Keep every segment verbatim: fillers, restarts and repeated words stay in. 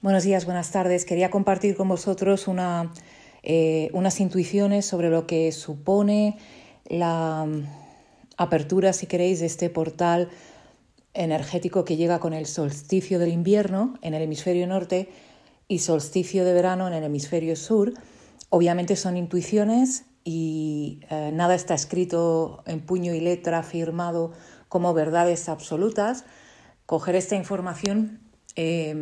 Buenos días, buenas tardes. Quería compartir con vosotros una, eh, unas intuiciones sobre lo que supone la apertura, si queréis, de este portal energético que llega con el solsticio del invierno en el hemisferio norte y solsticio de verano en el hemisferio sur. Obviamente son intuiciones y eh, nada está escrito en puño y letra, firmado como verdades absolutas. Coger esta información, eh,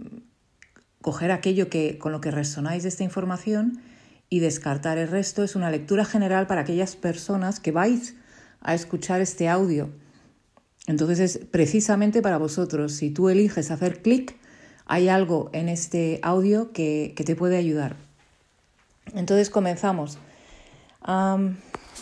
coger aquello que, con lo que resonáis de esta información y descartar el resto. Es una lectura general para aquellas personas que vais a escuchar este audio. Entonces es precisamente para vosotros. Si tú eliges hacer clic, hay algo en este audio que, que te puede ayudar. Entonces comenzamos. Um,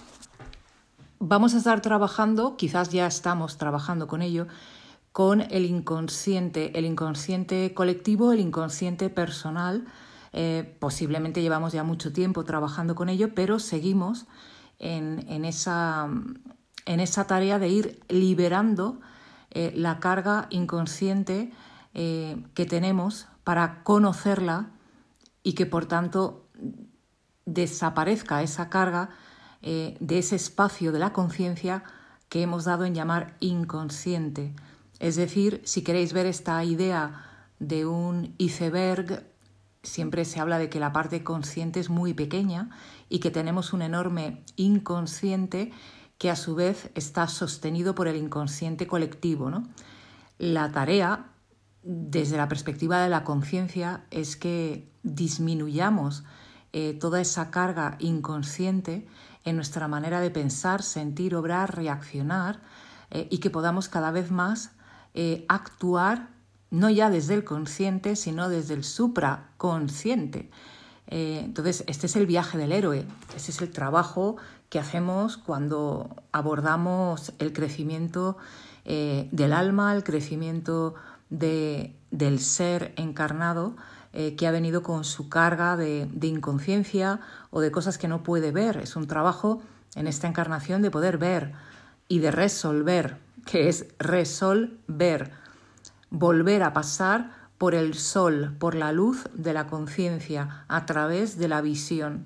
vamos a estar trabajando, quizás ya estamos trabajando con ello, con el inconsciente, el inconsciente colectivo, el inconsciente personal. Eh, posiblemente llevamos ya mucho tiempo trabajando con ello, pero seguimos en, en, esa, en esa tarea de ir liberando eh, la carga inconsciente eh, que tenemos para conocerla y que por tanto desaparezca esa carga eh, de ese espacio de la conciencia que hemos dado en llamar inconsciente. Es decir, si queréis ver esta idea de un iceberg, siempre se habla de que la parte consciente es muy pequeña y que tenemos un enorme inconsciente que a su vez está sostenido por el inconsciente colectivo, ¿no? La tarea, desde la perspectiva de la conciencia, es que disminuyamos eh, toda esa carga inconsciente en nuestra manera de pensar, sentir, obrar, reaccionar eh, y que podamos cada vez más Eh, actuar no ya desde el consciente, sino desde el supraconsciente. Eh, entonces, este es el viaje del héroe, ese es el trabajo que hacemos cuando abordamos el crecimiento eh, del alma, el crecimiento de, del ser encarnado eh, que ha venido con su carga de, de inconsciencia o de cosas que no puede ver. Es un trabajo en esta encarnación de poder ver y de resolver, que es resolver, volver a pasar por el sol, por la luz de la conciencia, a través de la visión.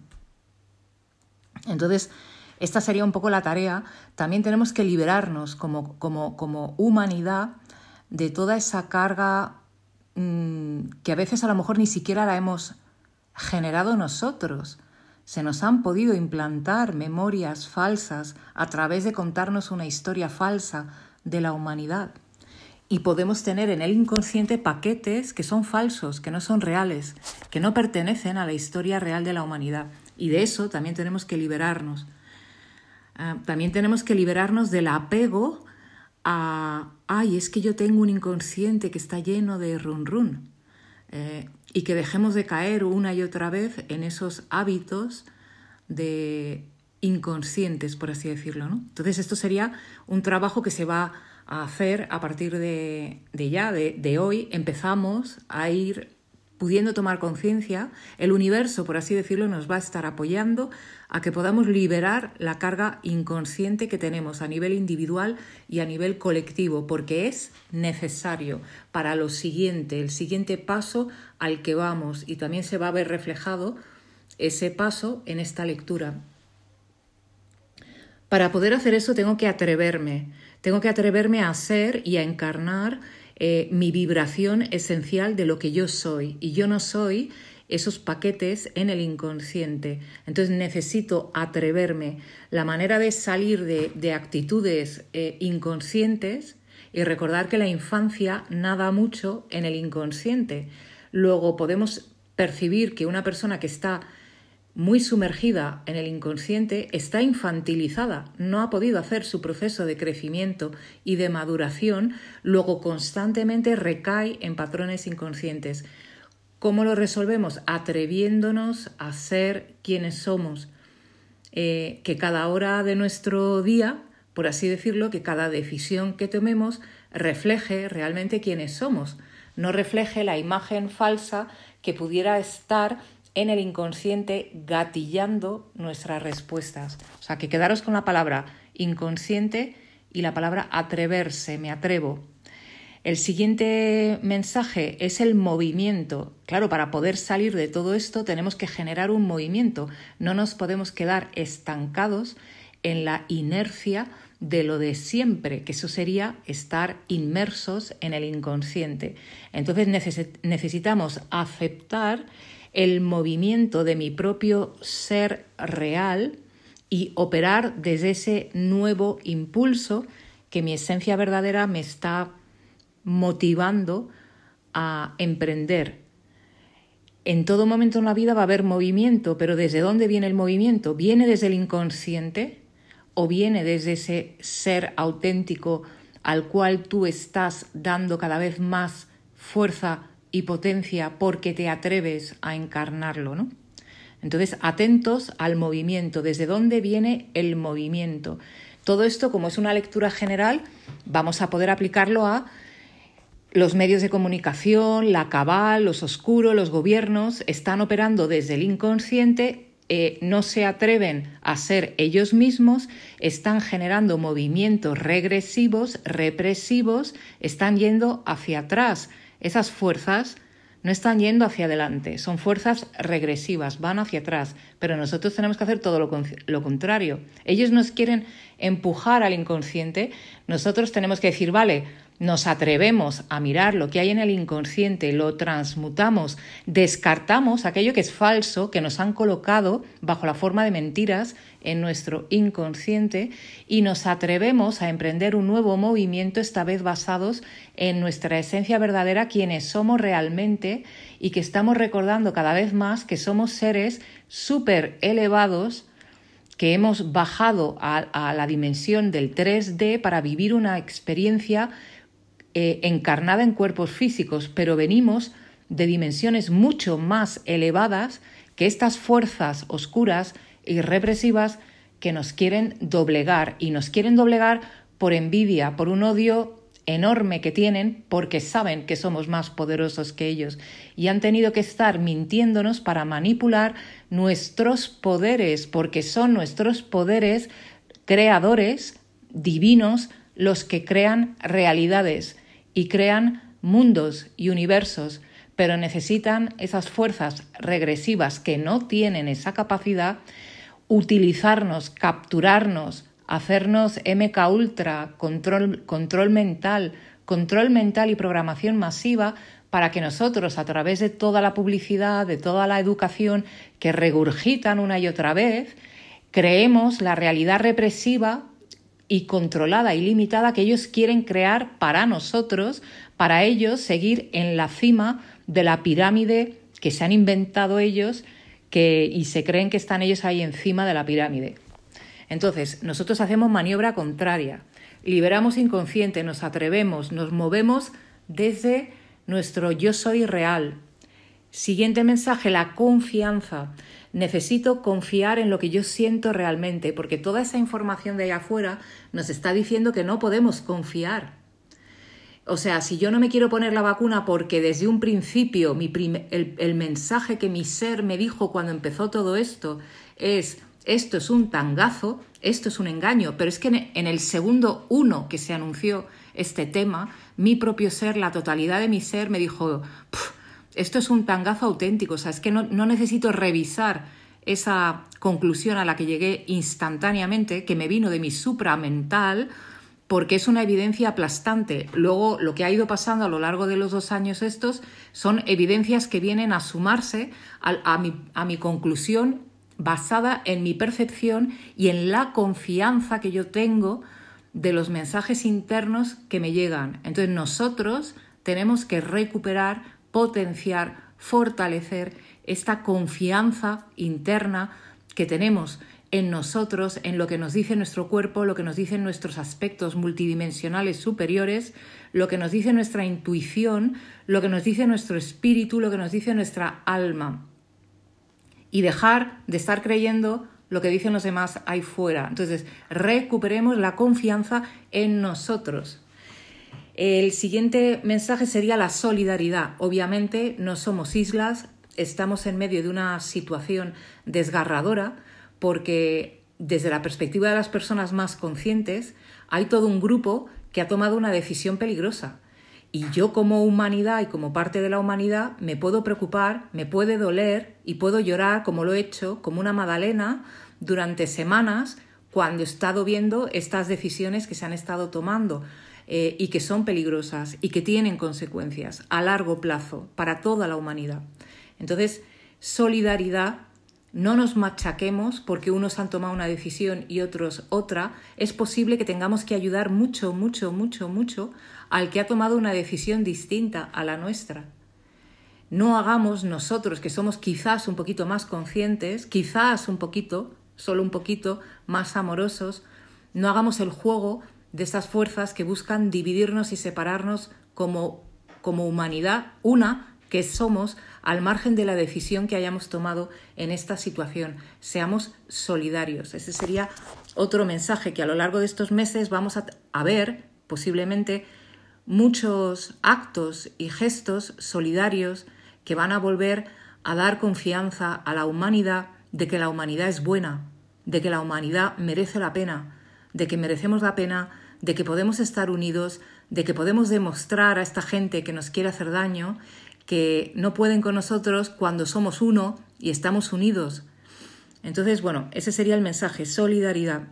Entonces, esta sería un poco la tarea. También tenemos que liberarnos como, como, como humanidad de toda esa carga mmm, que a veces a lo mejor ni siquiera la hemos generado nosotros. Se nos han podido implantar memorias falsas a través de contarnos una historia falsa de la humanidad. Y podemos tener en el inconsciente paquetes que son falsos, que no son reales, que no pertenecen a la historia real de la humanidad. Y de eso también tenemos que liberarnos. Uh, también tenemos que liberarnos del apego a, ay, es que yo tengo un inconsciente que está lleno de run run. Eh, y que dejemos de caer una y otra vez en esos hábitos de inconscientes, por así decirlo, ¿no? Entonces esto sería un trabajo que se va a hacer a partir de, de ya, de, de hoy. Empezamos a ir pudiendo tomar conciencia. El universo, por así decirlo, nos va a estar apoyando a que podamos liberar la carga inconsciente que tenemos a nivel individual y a nivel colectivo, porque es necesario para lo siguiente, el siguiente paso al que vamos, y también se va a ver reflejado ese paso en esta lectura. Para poder hacer eso tengo que atreverme, tengo que atreverme a ser y a encarnar eh, mi vibración esencial de lo que yo soy. Y yo no soy esos paquetes en el inconsciente. Entonces necesito atreverme. La manera de salir de, de actitudes eh, inconscientes y recordar que la infancia nada mucho en el inconsciente. Luego podemos percibir que una persona que está muy sumergida en el inconsciente está infantilizada, no ha podido hacer su proceso de crecimiento y de maduración, luego constantemente recae en patrones inconscientes. ¿Cómo lo resolvemos? Atreviéndonos a ser quienes somos, eh, que cada hora de nuestro día, por así decirlo, que cada decisión que tomemos refleje realmente quiénes somos, no refleje la imagen falsa que pudiera estar en el inconsciente gatillando nuestras respuestas. O sea, que quedaros con la palabra inconsciente y la palabra atreverse, me atrevo. El siguiente mensaje es el movimiento. Claro, para poder salir de todo esto tenemos que generar un movimiento. No nos podemos quedar estancados en la inercia de lo de siempre, que eso sería estar inmersos en el inconsciente. Entonces neces- necesitamos aceptar el movimiento de mi propio ser real y operar desde ese nuevo impulso que mi esencia verdadera me está motivando a emprender. En todo momento en la vida va a haber movimiento, pero ¿desde dónde viene el movimiento? ¿Viene desde el inconsciente o viene desde ese ser auténtico al cual tú estás dando cada vez más fuerza y potencia porque te atreves a encarnarlo, ¿no? Entonces, atentos al movimiento. ¿Desde dónde viene el movimiento? Todo esto, como es una lectura general, vamos a poder aplicarlo a los medios de comunicación, la cabal, los oscuros, los gobiernos, están operando desde el inconsciente, eh, no se atreven a ser ellos mismos, están generando movimientos regresivos, represivos, están yendo hacia atrás. Esas fuerzas no están yendo hacia adelante, son fuerzas regresivas, van hacia atrás, pero nosotros tenemos que hacer todo lo, con- lo contrario. Ellos nos quieren empujar al inconsciente, nosotros tenemos que decir, vale, nos atrevemos a mirar lo que hay en el inconsciente, lo transmutamos, descartamos aquello que es falso, que nos han colocado bajo la forma de mentiras en nuestro inconsciente y nos atrevemos a emprender un nuevo movimiento, esta vez basados en nuestra esencia verdadera, quienes somos realmente y que estamos recordando cada vez más que somos seres súper elevados, que hemos bajado a, a la dimensión del tres D para vivir una experiencia Eh, encarnada en cuerpos físicos, pero venimos de dimensiones mucho más elevadas que estas fuerzas oscuras y represivas que nos quieren doblegar, y nos quieren doblegar por envidia, por un odio enorme que tienen porque saben que somos más poderosos que ellos y han tenido que estar mintiéndonos para manipular nuestros poderes, porque son nuestros poderes creadores divinos los que crean realidades y crean mundos y universos, pero necesitan esas fuerzas regresivas que no tienen esa capacidad, utilizarnos, capturarnos, hacernos M K Ultra, control, control mental, control mental y programación masiva para que nosotros, a través de toda la publicidad, de toda la educación que regurgitan una y otra vez, creemos la realidad represiva y controlada y limitada que ellos quieren crear para nosotros, para ellos seguir en la cima de la pirámide que se han inventado ellos que, y se creen que están ellos ahí encima de la pirámide. Entonces, nosotros hacemos maniobra contraria, liberamos inconsciente, nos atrevemos, nos movemos desde nuestro yo soy real. Siguiente mensaje, la confianza. Necesito confiar en lo que yo siento realmente, porque toda esa información de allá afuera nos está diciendo que no podemos confiar. O sea, si yo no me quiero poner la vacuna porque desde un principio mi prim- el, el mensaje que mi ser me dijo cuando empezó todo esto es esto es un tangazo, esto es un engaño, pero es que en, en el segundo uno que se anunció este tema, mi propio ser, la totalidad de mi ser me dijo, esto es un tangazo auténtico, o sea, es que no, no necesito revisar esa conclusión a la que llegué instantáneamente, que me vino de mi supramental, porque es una evidencia aplastante. Luego, lo que ha ido pasando a lo largo de los dos años estos son evidencias que vienen a sumarse a, a, mi, a mi conclusión basada en mi percepción y en la confianza que yo tengo de los mensajes internos que me llegan. Entonces, nosotros tenemos que recuperar, potenciar, fortalecer esta confianza interna que tenemos en nosotros, en lo que nos dice nuestro cuerpo, lo que nos dicen nuestros aspectos multidimensionales superiores, lo que nos dice nuestra intuición, lo que nos dice nuestro espíritu, lo que nos dice nuestra alma. Y dejar de estar creyendo lo que dicen los demás ahí fuera. Entonces, recuperemos la confianza en nosotros. El siguiente mensaje sería la solidaridad. Obviamente no somos islas, estamos en medio de una situación desgarradora porque desde la perspectiva de las personas más conscientes hay todo un grupo que ha tomado una decisión peligrosa Y yo como humanidad y como parte de la humanidad me puedo preocupar, me puede doler y puedo llorar, como lo he hecho, como una magdalena durante semanas cuando he estado viendo estas decisiones que se han estado tomando eh, y que son peligrosas y que tienen consecuencias a largo plazo para toda la humanidad. Entonces, solidaridad, no nos machaquemos porque unos han tomado una decisión y otros otra. Es posible que tengamos que ayudar mucho, mucho, mucho, mucho al que ha tomado una decisión distinta a la nuestra. No hagamos nosotros, que somos quizás un poquito más conscientes, quizás un poquito, solo un poquito, más amorosos, no hagamos el juego de estas fuerzas que buscan dividirnos y separarnos como, como humanidad, una que somos, al margen de la decisión que hayamos tomado en esta situación. Seamos solidarios. Ese sería otro mensaje, que a lo largo de estos meses vamos a, a ver, posiblemente, muchos actos y gestos solidarios que van a volver a dar confianza a la humanidad de que la humanidad es buena, de que la humanidad merece la pena, de que merecemos la pena, de que podemos estar unidos, de que podemos demostrar a esta gente que nos quiere hacer daño que no pueden con nosotros cuando somos uno y estamos unidos. Entonces, bueno, ese sería el mensaje, solidaridad.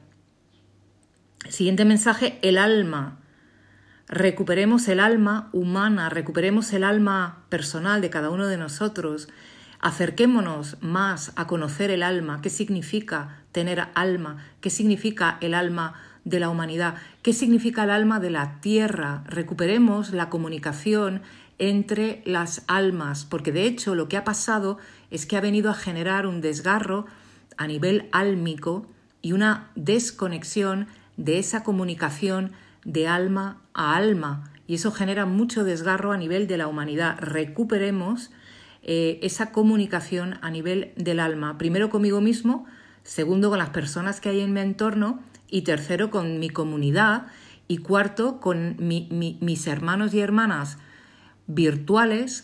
Siguiente mensaje, el alma. Recuperemos el alma humana, recuperemos el alma personal de cada uno de nosotros. Acerquémonos más a conocer el alma, qué significa tener alma, qué significa el alma de la humanidad, qué significa el alma de la tierra. Recuperemos la comunicación entre las almas, porque de hecho lo que ha pasado es que ha venido a generar un desgarro a nivel álmico y una desconexión de esa comunicación de alma a alma, y eso genera mucho desgarro a nivel de la humanidad. Recuperemos eh, esa comunicación a nivel del alma, primero conmigo mismo, segundo con las personas que hay en mi entorno, y tercero con mi comunidad, y cuarto con mi, mi, mis hermanos y hermanas virtuales,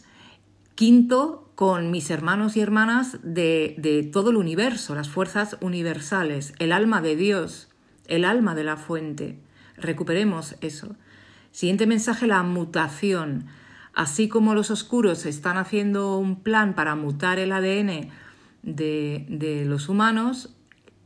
quinto con mis hermanos y hermanas de, de todo el universo, las fuerzas universales, el alma de Dios, el alma de la fuente. Recuperemos eso. Siguiente mensaje, la mutación. Así como los oscuros están haciendo un plan para mutar el A D N de, de los humanos,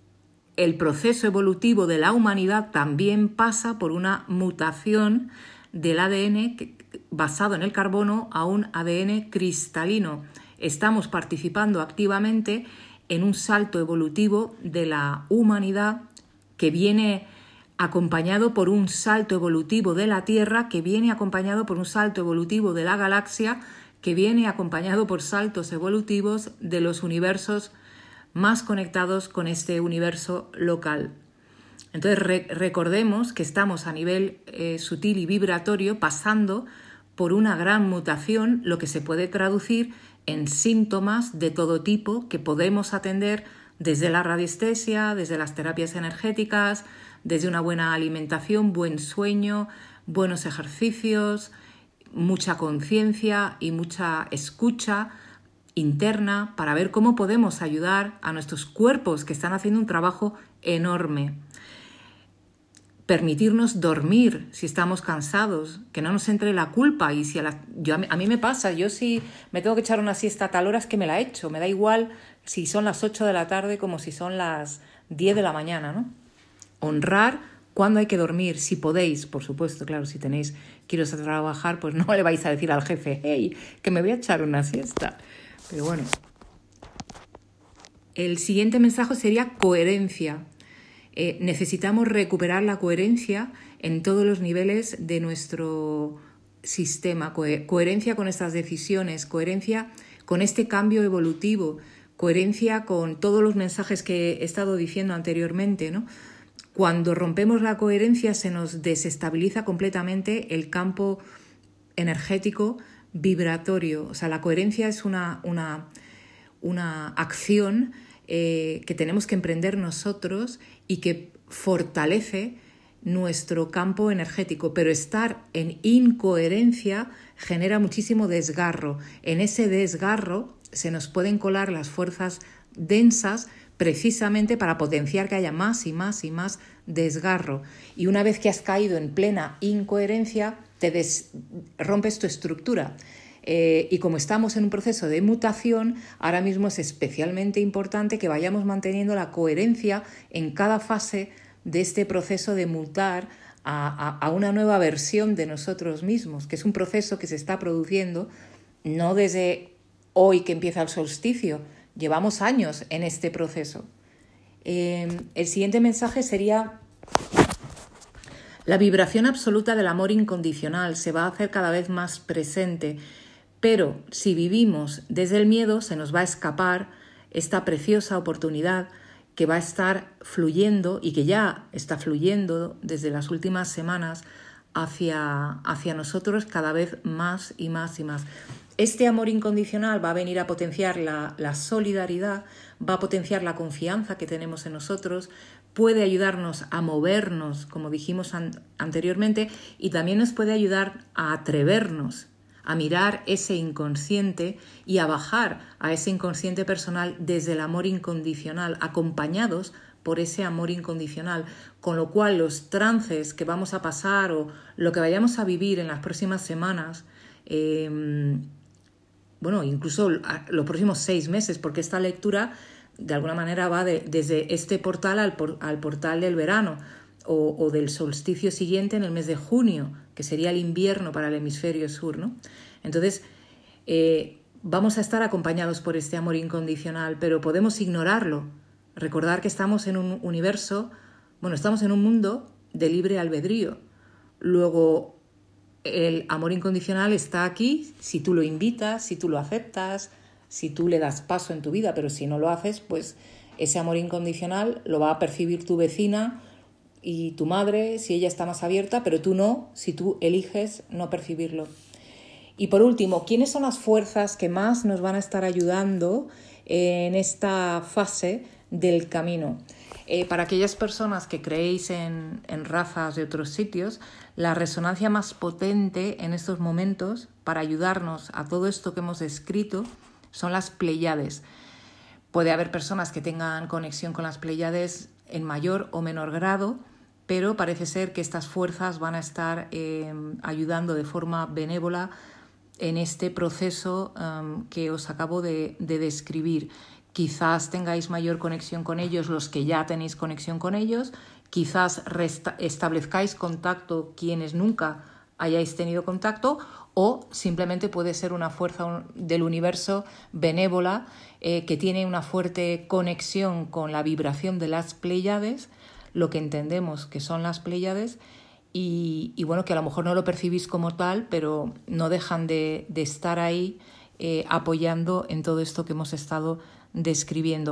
el proceso evolutivo de la humanidad también pasa por una mutación del A D N que, basado en el carbono a un A D N cristalino. Estamos participando activamente en un salto evolutivo de la humanidad que viene acompañado por un salto evolutivo de la Tierra, que viene acompañado por un salto evolutivo de la galaxia, que viene acompañado por saltos evolutivos de los universos más conectados con este universo local. Entonces re- recordemos que estamos a nivel eh, sutil y vibratorio pasando por una gran mutación, lo que se puede traducir en síntomas de todo tipo que podemos atender desde la radiestesia, desde las terapias energéticas, desde una buena alimentación, buen sueño, buenos ejercicios, mucha conciencia y mucha escucha interna para ver cómo podemos ayudar a nuestros cuerpos que están haciendo un trabajo enorme. Permitirnos dormir si estamos cansados, que no nos entre la culpa. Y si a, la, yo, a, mí, a mí me pasa, yo si me tengo que echar una siesta a tal hora es que me la echo, me da igual si son las ocho de la tarde como si son las diez de la mañana, ¿no? Honrar cuándo hay que dormir, si podéis, por supuesto, claro, si tenéis que iros a trabajar, pues no le vais a decir al jefe, hey, que me voy a echar una siesta. Pero bueno, el siguiente mensaje sería coherencia. Eh, necesitamos recuperar la coherencia en todos los niveles de nuestro sistema, Co- coherencia con estas decisiones, coherencia con este cambio evolutivo, coherencia con todos los mensajes que he estado diciendo anteriormente, ¿no? Cuando rompemos la coherencia se nos desestabiliza completamente el campo energético vibratorio. O sea, la coherencia es una, una, una acción eh, que tenemos que emprender nosotros y que fortalece nuestro campo energético. Pero estar en incoherencia genera muchísimo desgarro. En ese desgarro se nos pueden colar las fuerzas densas precisamente para potenciar que haya más y más y más desgarro. Y una vez que has caído en plena incoherencia, te des, rompes tu estructura. Eh, y como estamos en un proceso de mutación, ahora mismo es especialmente importante que vayamos manteniendo la coherencia en cada fase de este proceso de mutar a, a, a una nueva versión de nosotros mismos, que es un proceso que se está produciendo no desde hoy que empieza el solsticio, llevamos años en este proceso. Eh, el siguiente mensaje sería: la vibración absoluta del amor incondicional se va a hacer cada vez más presente, pero si vivimos desde el miedo se nos va a escapar esta preciosa oportunidad que va a estar fluyendo y que ya está fluyendo desde las últimas semanas hacia, hacia nosotros cada vez más y más y más. Este amor incondicional va a venir a potenciar la, la solidaridad, va a potenciar la confianza que tenemos en nosotros, puede ayudarnos a movernos, como dijimos an- anteriormente, y también nos puede ayudar a atrevernos, a mirar ese inconsciente y a bajar a ese inconsciente personal desde el amor incondicional, acompañados por ese amor incondicional, con lo cual los trances que vamos a pasar o lo que vayamos a vivir en las próximas semanas, eh, bueno, incluso los próximos seis meses, porque esta lectura de alguna manera va de, desde este portal al, por, al portal del verano o, o del solsticio siguiente en el mes de junio, que sería el invierno para el hemisferio sur, ¿no? Entonces, eh, vamos a estar acompañados por este amor incondicional, pero podemos ignorarlo. Recordar que estamos en un universo, bueno, estamos en un mundo de libre albedrío. Luego, el amor incondicional está aquí si tú lo invitas, si tú lo aceptas, si tú le das paso en tu vida, pero si no lo haces, pues ese amor incondicional lo va a percibir tu vecina y tu madre si ella está más abierta, pero tú no, si tú eliges no percibirlo. Y por último, ¿quiénes son las fuerzas que más nos van a estar ayudando en esta fase del camino? Eh, para aquellas personas que creéis en, en razas de otros sitios, la resonancia más potente en estos momentos para ayudarnos a todo esto que hemos escrito son las Pléyades. Puede haber personas que tengan conexión con las Pléyades en mayor o menor grado, pero parece ser que estas fuerzas van a estar eh, ayudando de forma benévola en este proceso um, que os acabo de, de describir. Quizás tengáis mayor conexión con ellos los que ya tenéis conexión con ellos, quizás resta- establezcáis contacto quienes nunca hayáis tenido contacto, o simplemente puede ser una fuerza del universo benévola eh, que tiene una fuerte conexión con la vibración de las Pléyades, lo que entendemos que son las Pléyades, y, y bueno, que a lo mejor no lo percibís como tal, pero no dejan de, de estar ahí eh, apoyando en todo esto que hemos estado describiendo.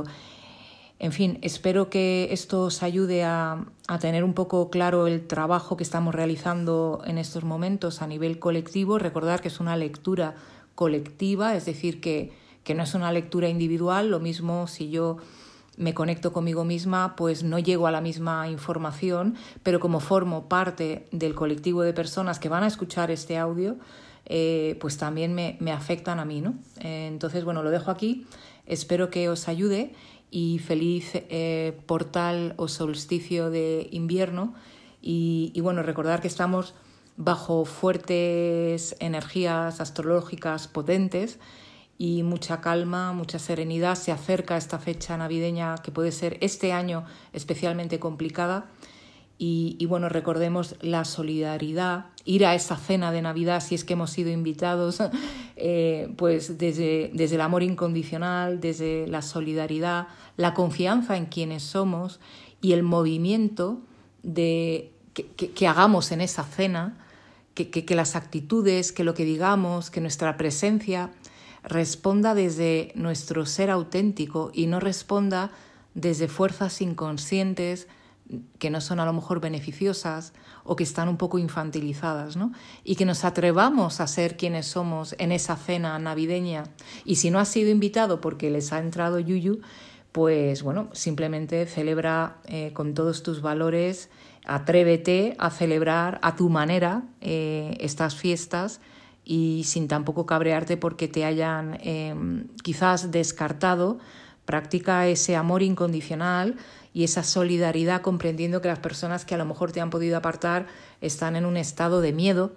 En fin, espero que esto os ayude a, a tener un poco claro el trabajo que estamos realizando en estos momentos a nivel colectivo. Recordar que es una lectura colectiva, es decir, que, que no es una lectura individual. Lo mismo si yo me conecto conmigo misma, pues no llego a la misma información, pero como formo parte del colectivo de personas que van a escuchar este audio, eh, pues también me, me afectan a mí, ¿no? Eh, entonces, bueno, lo dejo aquí. Espero que os ayude y feliz eh, portal o solsticio de invierno. Y, y bueno, recordar que estamos bajo fuertes energías astrológicas potentes y mucha calma, mucha serenidad. Se acerca esta fecha navideña que puede ser este año especialmente complicada. Y, y bueno, recordemos la solidaridad, ir a esa cena de Navidad si es que hemos sido invitados, eh, pues desde, desde el amor incondicional, desde la solidaridad, la confianza en quienes somos y el movimiento de, que, que, que hagamos en esa cena, que, que, que las actitudes, que lo que digamos, que nuestra presencia responda desde nuestro ser auténtico y no responda desde fuerzas inconscientes que no son a lo mejor beneficiosas o que están un poco infantilizadas, ¿no? Y que nos atrevamos a ser quienes somos en esa cena navideña. Y si no has sido invitado porque les ha entrado yuyu, pues bueno, simplemente celebra eh, con todos tus valores, atrévete a celebrar a tu manera eh, estas fiestas y sin tampoco cabrearte porque te hayan eh, quizás descartado. Practica ese amor incondicional y esa solidaridad, comprendiendo que las personas que a lo mejor te han podido apartar están en un estado de miedo,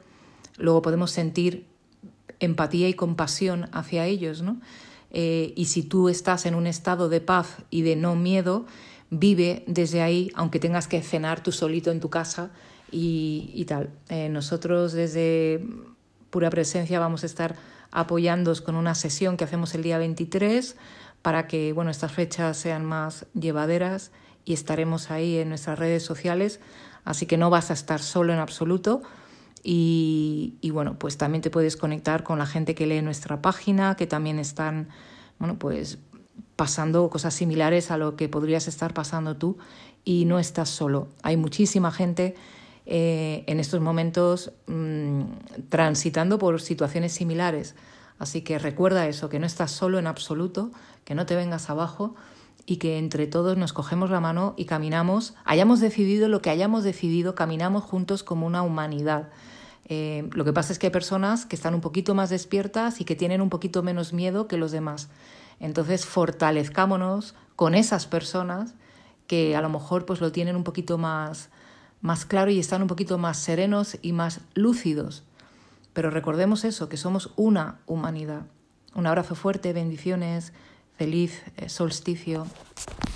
luego podemos sentir empatía y compasión hacia ellos, ¿no? Eh, y si tú estás en un estado de paz y de no miedo, vive desde ahí, aunque tengas que cenar tú solito en tu casa y, y tal. Eh, nosotros desde Pura Presencia vamos a estar apoyándoos con una sesión que hacemos el día veintitrés para que, bueno, estas fechas sean más llevaderas, y estaremos ahí en nuestras redes sociales, así que no vas a estar solo en absoluto. Y, y bueno, pues también te puedes conectar con la gente que lee nuestra página, que también están, bueno, pues pasando cosas similares a lo que podrías estar pasando tú, y no estás solo. Hay muchísima gente eh, en estos momentos mmm, transitando por situaciones similares, así que recuerda eso, que no estás solo en absoluto, que no te vengas abajo, y que entre todos nos cogemos la mano y caminamos, hayamos decidido lo que hayamos decidido, caminamos juntos como una humanidad. Eh, lo que pasa es que hay personas que están un poquito más despiertas y que tienen un poquito menos miedo que los demás. Entonces fortalezcámonos con esas personas que a lo mejor pues lo tienen un poquito más, más claro y están un poquito más serenos y más lúcidos. Pero recordemos eso, que somos una humanidad. Un abrazo fuerte, bendiciones, feliz solsticio.